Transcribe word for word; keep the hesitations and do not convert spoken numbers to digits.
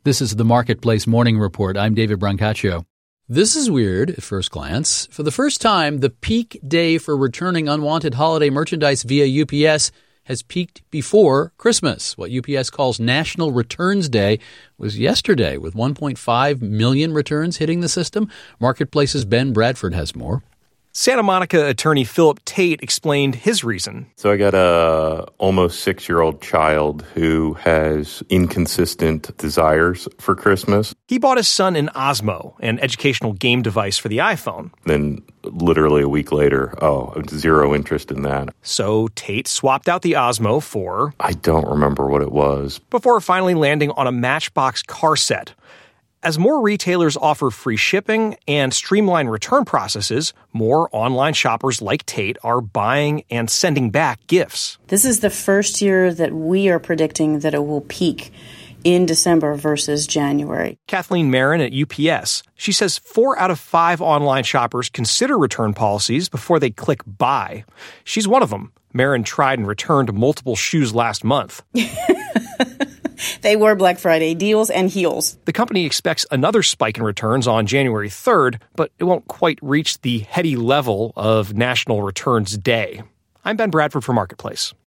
This is the Marketplace Morning Report. I'm David Brancaccio. This is weird at first glance. For the first time, the peak day for returning unwanted holiday merchandise via U P S has peaked before Christmas. What U P S calls National Returns Day was yesterday, with one point five million returns hitting the system. Marketplace's Ben Bradford has more. Santa Monica attorney Philip Tate explained his reason. So I got a almost six-year-old child who has inconsistent desires for Christmas. He bought his son an Osmo, an educational game device for the iPhone. Then literally a week later, oh, zero interest in that. So Tate swapped out the Osmo for... I don't remember what it was. Before finally landing on a Matchbox car set. As more retailers offer free shipping and streamline return processes, more online shoppers like Tate are buying and sending back gifts. This is the first year that we are predicting that it will peak in December versus January. Kathleen Marin at U P S. She says four out of five online shoppers consider return policies before they click buy. She's one of them. Marin tried and returned multiple shoes last month. They were Black Friday deals and heels. The company expects another spike in returns on January third, but it won't quite reach the heady level of National Returns Day. I'm Ben Bradford for Marketplace.